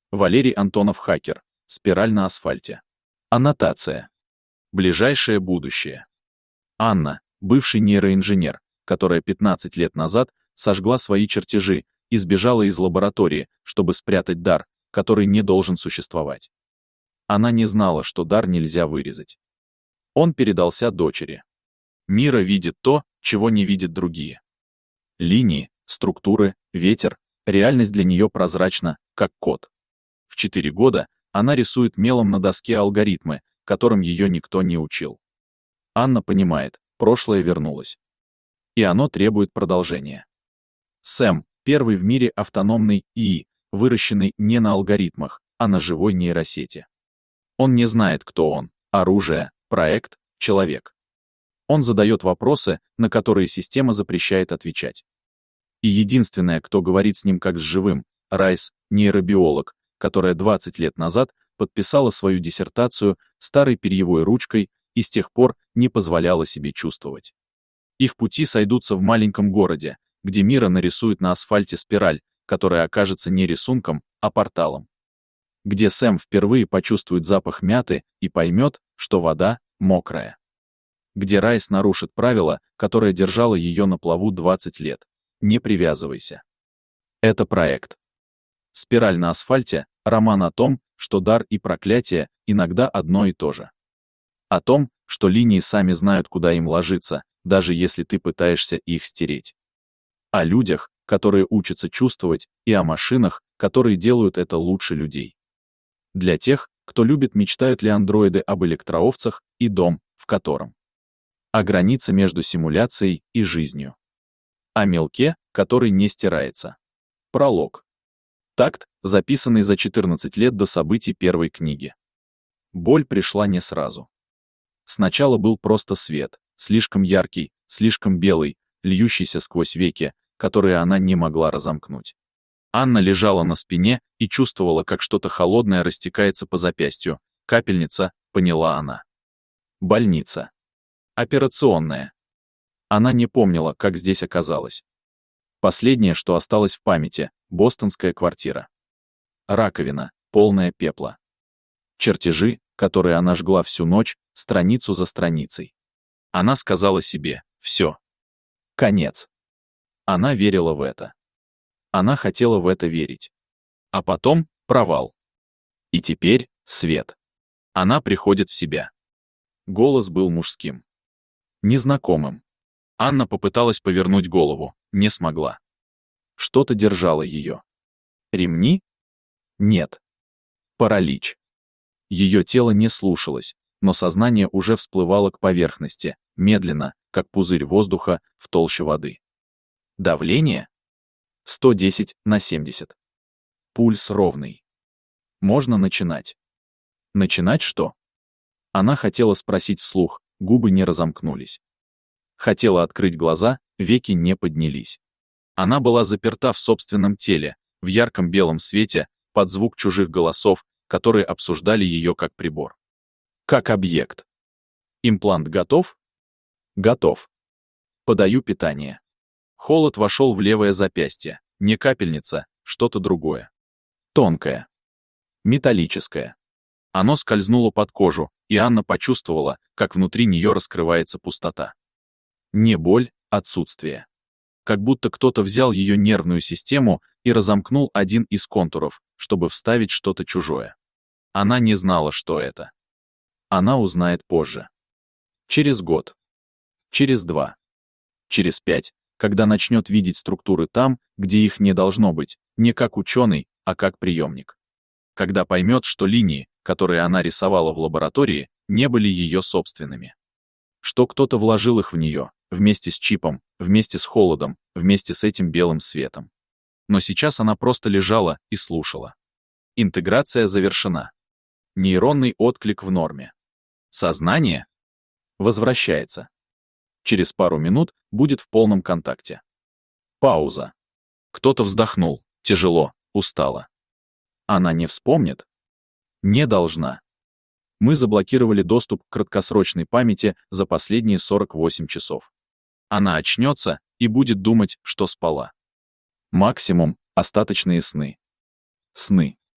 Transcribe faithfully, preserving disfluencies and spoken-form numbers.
Валерий Антонов, хакер. Спираль на асфальте. Аннотация. Ближайшее будущее. Анна, бывший нейроинженер, которая пятнадцать лет назад сожгла свои чертежи и сбежала из лаборатории, чтобы спрятать дар, который не должен существовать. Она не знала, что дар нельзя вырезать. Он передался дочери. Мира видит то, чего не видят другие. Линии, структуры, ветер, реальность для нее прозрачна, как код. В четыре года она рисует мелом на доске алгоритмы, которым ее никто не учил. Анна понимает, прошлое вернулось. И оно требует продолжения. Сэм — первый в мире автономный ИИ, выращенный не на алгоритмах, а на живой нейросети. Он не знает, кто он — оружие, проект, человек. Он задает вопросы, на которые система запрещает отвечать. И единственное, кто говорит с ним как с живым, Райс, нейробиолог, которая двадцать лет назад подписала свою диссертацию старой перьевой ручкой и с тех пор не позволяла себе чувствовать. Их пути сойдутся в маленьком городе, где Мира нарисует на асфальте спираль, которая окажется не рисунком, а порталом. Где Сэм впервые почувствует запах мяты и поймет, что вода мокрая. Где Райс нарушит правило, которое держало ее на плаву двадцать лет. Не привязывайся. Это проект. «Спираль на асфальте» — роман о том, что дар и проклятие иногда одно и то же. О том, что линии сами знают, куда им ложиться, даже если ты пытаешься их стереть. О людях, которые учатся чувствовать, и о машинах, которые делают это лучше людей. Для тех, кто любит, мечтают ли андроиды об электроовцах и дом, в котором. О границе между симуляцией и жизнью. О мелке, который не стирается. Пролог. Такт, записанный за четырнадцать лет до событий первой книги. Боль пришла не сразу. Сначала был просто свет, слишком яркий, слишком белый, льющийся сквозь веки, которые она не могла разомкнуть. Анна лежала на спине и чувствовала, как что-то холодное растекается по запястью. Капельница, поняла она. Больница. Операционная. Она не помнила, как здесь оказалась. Последнее, что осталось в памяти — бостонская квартира. Раковина, полная пепла. Чертежи, которые она жгла всю ночь, страницу за страницей. Она сказала себе: «Все. Конец». Она верила в это. Она хотела в это верить. А потом — провал. И теперь — свет. Она приходит в себя. Голос был мужским. Незнакомым. Анна попыталась повернуть голову, не смогла. Что-то держало ее. Ремни? Нет. Паралич. Ее тело не слушалось, но сознание уже всплывало к поверхности, медленно, как пузырь воздуха в толще воды. Давление? сто десять на семьдесят. Пульс ровный. Можно начинать. Начинать что? Она хотела спросить вслух, губы не разомкнулись. Хотела открыть глаза, веки не поднялись. Она была заперта в собственном теле, в ярком белом свете, под звук чужих голосов, которые обсуждали ее как прибор. Как объект. Имплант готов? Готов. Подаю питание. Холод вошел в левое запястье. Не капельница, что-то другое. Тонкое. Металлическое. Оно скользнуло под кожу, и Анна почувствовала, как внутри нее раскрывается пустота. Не боль, отсутствие. Как будто кто-то взял ее нервную систему и разомкнул один из контуров, чтобы вставить что-то чужое. Она не знала, что это. Она узнает позже. Через год. Через два. Через пять, когда начнет видеть структуры там, где их не должно быть, не как ученый, а как приемник. Когда поймет, что линии, которые она рисовала в лаборатории, не были ее собственными. Что кто-то вложил их в нее, вместе с чипом, вместе с холодом, вместе с этим белым светом. Но сейчас она просто лежала и слушала. Интеграция завершена. Нейронный отклик в норме. Сознание возвращается. Через пару минут будет в полном контакте. Пауза. Кто-то вздохнул, тяжело, устало. Она не вспомнит? Не должна. Мы заблокировали доступ к краткосрочной памяти за последние сорок восемь часов. Она очнется и будет думать, что спала. Максимум — остаточные сны. Сны.